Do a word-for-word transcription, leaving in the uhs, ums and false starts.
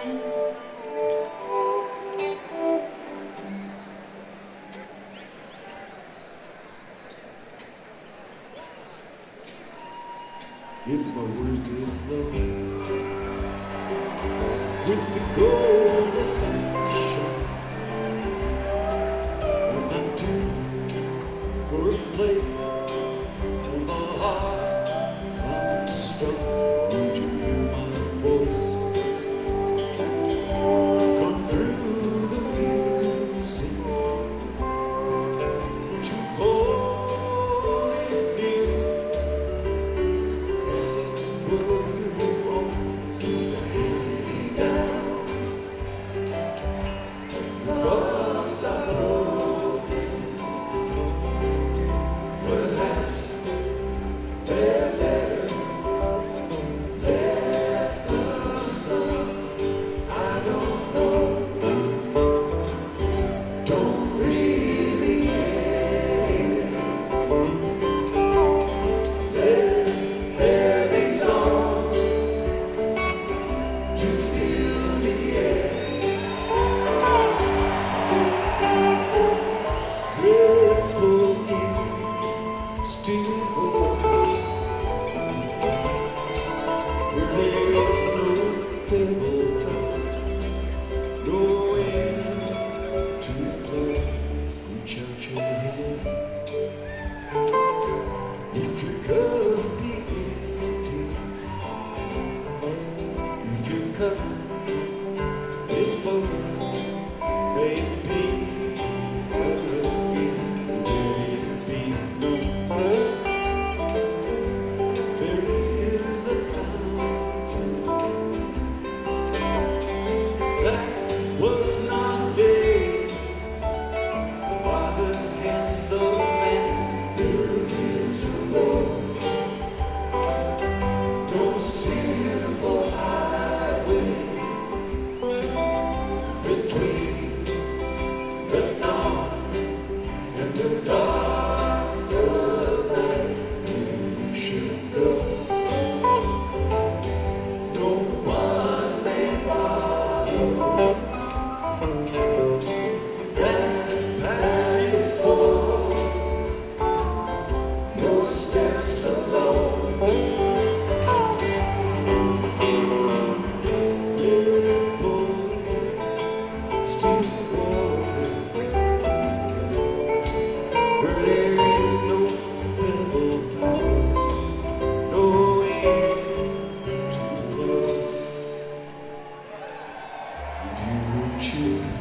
If my words did flow with the golden sunshine, and my tune were played on the heart of stone, would you hear my voice come through the music? Would you hold it near? This boat may be a gift, let it be known. There is a mountain that was not made by the hands of man. There is a road, no simple highway between the dawn and the dark of night. You should go. No one may follow. That path is torn, your steps alone. You